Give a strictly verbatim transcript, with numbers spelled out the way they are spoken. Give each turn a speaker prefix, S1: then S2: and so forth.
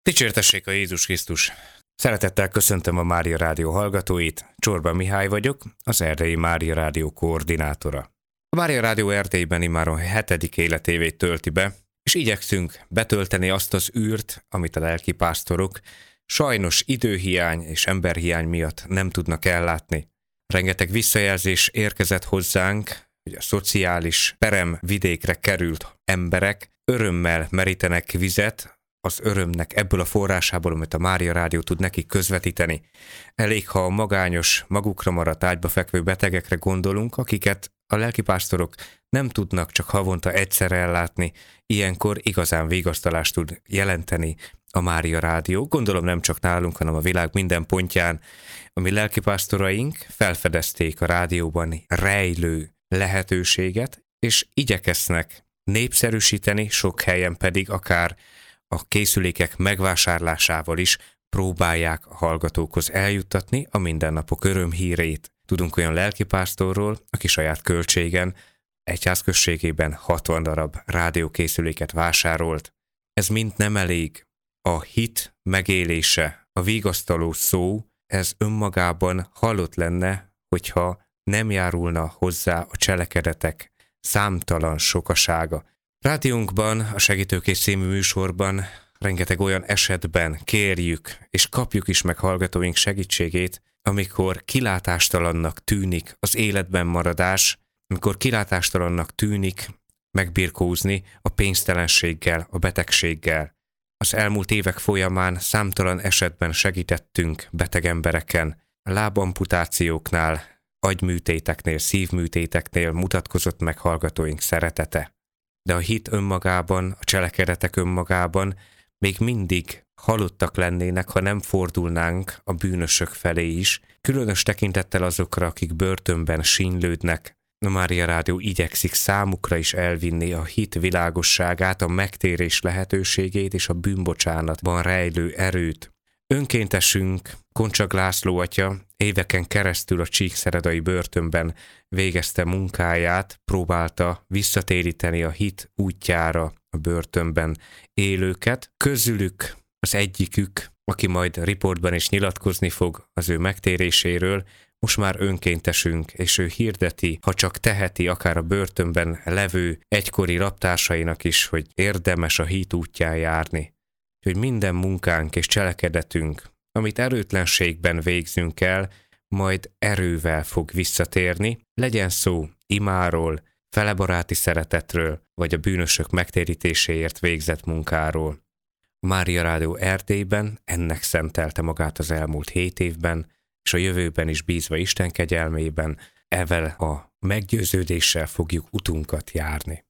S1: Dicsértessék a Jézus Krisztus! Szeretettel köszöntöm a Mária Rádió hallgatóit, Csorba Mihály vagyok, az Erdélyi Mária Rádió koordinátora. A Mária Rádió Erdélyben immáron hetedik életévét tölti be, és igyekszünk betölteni azt az űrt, amit a lelkipásztorok sajnos időhiány és emberhiány miatt nem tudnak ellátni. Rengeteg visszajelzés érkezett hozzánk, hogy a szociális peremvidékre került emberek örömmel merítenek vizet, az örömnek ebből a forrásából, amit a Mária Rádió tud nekik közvetíteni. Elég, ha a magányos, magukra maradt ágyba fekvő betegekre gondolunk, akiket a lelkipásztorok nem tudnak csak havonta egyszer ellátni, ilyenkor igazán vigasztalást tud jelenteni a Mária Rádió. Gondolom nem csak nálunk, hanem a világ minden pontján, ami lelkipásztoraink felfedezték a rádióban rejlő lehetőséget, és igyekeznek népszerűsíteni, sok helyen pedig akár a készülékek megvásárlásával is próbálják a hallgatókhoz eljuttatni a mindennapok örömhírét. Tudunk olyan lelkipásztorról, aki saját költségen egyházközségében hatvan darab rádiókészüléket vásárolt. Ez mind nem elég. A hit megélése, a vigasztaló szó, ez önmagában halott lenne, hogyha nem járulna hozzá a cselekedetek számtalan sokasága. Rádiónkban, a Segítőkész című műsorban rengeteg olyan esetben kérjük, és kapjuk is meg hallgatóink segítségét, amikor kilátástalannak tűnik az életben maradás, amikor kilátástalannak tűnik megbirkózni a pénztelenséggel, a betegséggel. Az elmúlt évek folyamán számtalan esetben segítettünk beteg embereken, lábamputációknál, agyműtéteknél, szívműtéteknél mutatkozott meg hallgatóink szeretete. De a hit önmagában, a cselekedetek önmagában még mindig halottak lennének, ha nem fordulnánk a bűnösök felé is, különös tekintettel azokra, akik börtönben sínlődnek. A Mária Rádió igyekszik számukra is elvinni a hit világosságát, a megtérés lehetőségét és a bűnbocsánatban rejlő erőt. Önkéntesünk, Koncsak László atya éveken keresztül a csíkszeredai börtönben végezte munkáját, próbálta visszatéríteni a hit útjára a börtönben élőket. Közülük az egyikük, aki majd riportban is nyilatkozni fog az ő megtéréséről, most már önkéntesünk, és ő hirdeti, ha csak teheti, akár a börtönben levő egykori raptársainak is, hogy érdemes a hit útján járni. Hogy minden munkánk és cselekedetünk, amit erőtlenségben végzünk el, majd erővel fog visszatérni, legyen szó imáról, felebaráti szeretetről, vagy a bűnösök megtérítéséért végzett munkáról. A Mária Rádió Erdélyben ennek szentelte magát az elmúlt hét évben, és a jövőben is bízva Isten kegyelmében, ezzel a meggyőződéssel fogjuk utunkat járni.